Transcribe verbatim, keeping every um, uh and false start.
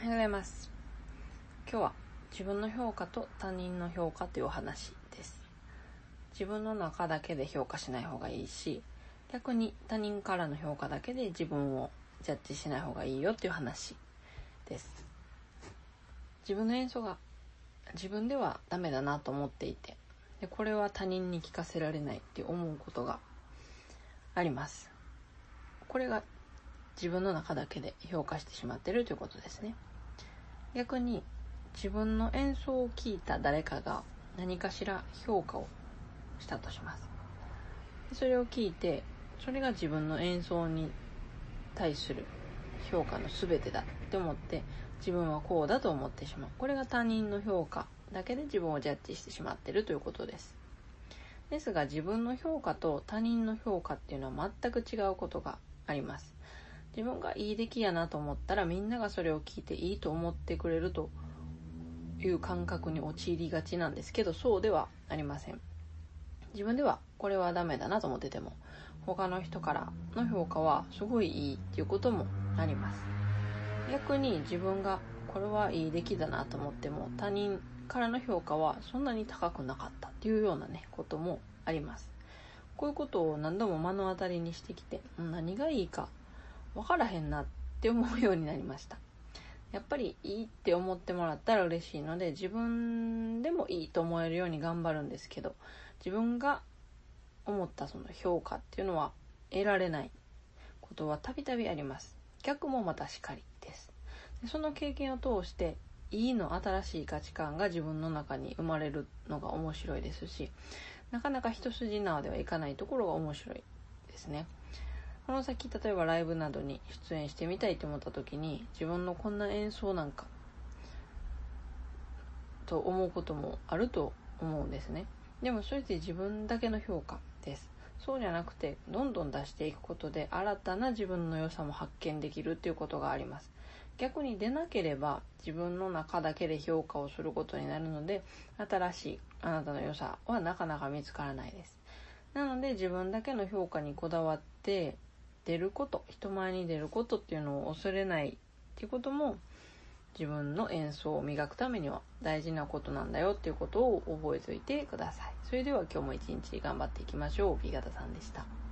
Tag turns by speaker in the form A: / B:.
A: おはようございます。今日は自分の評価と他人の評価というお話です。自分の中だけで評価しない方がいいし、逆に他人からの評価だけで自分をジャッジしない方がいいよっていう話です。自分の演奏が自分ではダメだなと思っていて、でこれは他人に聞かせられないって思うことがあります。これが自分の中だけで評価してしまっているということですね。逆に自分の演奏を聞いた誰かが何かしら評価をしたとします。それを聞いて、それが自分の演奏に対する評価の全てだって思って、自分はこうだと思ってしまう。これが他人の評価だけで自分をジャッジしてしまっているということです。ですが、自分の評価と他人の評価っていうのは全く違うことがあります。自分がいい出来やなと思ったら、みんながそれを聞いていいと思ってくれるという感覚に陥りがちなんですけど、そうではありません。自分ではこれはダメだなと思ってても、他の人からの評価はすごいいいっていうこともあります。逆に自分がこれはいい出来だなと思っても、他人からの評価はそんなに高くなかったっていうようなねこともあります。こういうことを何度も目の当たりにしてきて、何がいいか分からへんなって思うようになりました。やっぱりいいって思ってもらったら嬉しいので、自分でもいいと思えるように頑張るんですけど、自分が思ったその評価っていうのは得られないことはたびたびあります。逆もまたしかりです。でその経験を通して、いいの新しい価値観が自分の中に生まれるのが面白いですし、なかなか一筋縄ではいかないところが面白いですね。この先、例えばライブなどに出演してみたいと思った時に、自分のこんな演奏なんかと思うこともあると思うんですね。でもそれって自分だけの評価です。そうじゃなくて、どんどん出していくことで新たな自分の良さも発見できるっていうことがあります。逆に出なければ自分の中だけで評価をすることになるので、新しいあなたの良さはなかなか見つからないです。なので、自分だけの評価にこだわって出ること、人前に出ることっていうのを恐れないっていうことも、自分の演奏を磨くためには大事なことなんだよっていうことを覚えておいてください。それでは今日も一日頑張っていきましょう。B 型さんでした。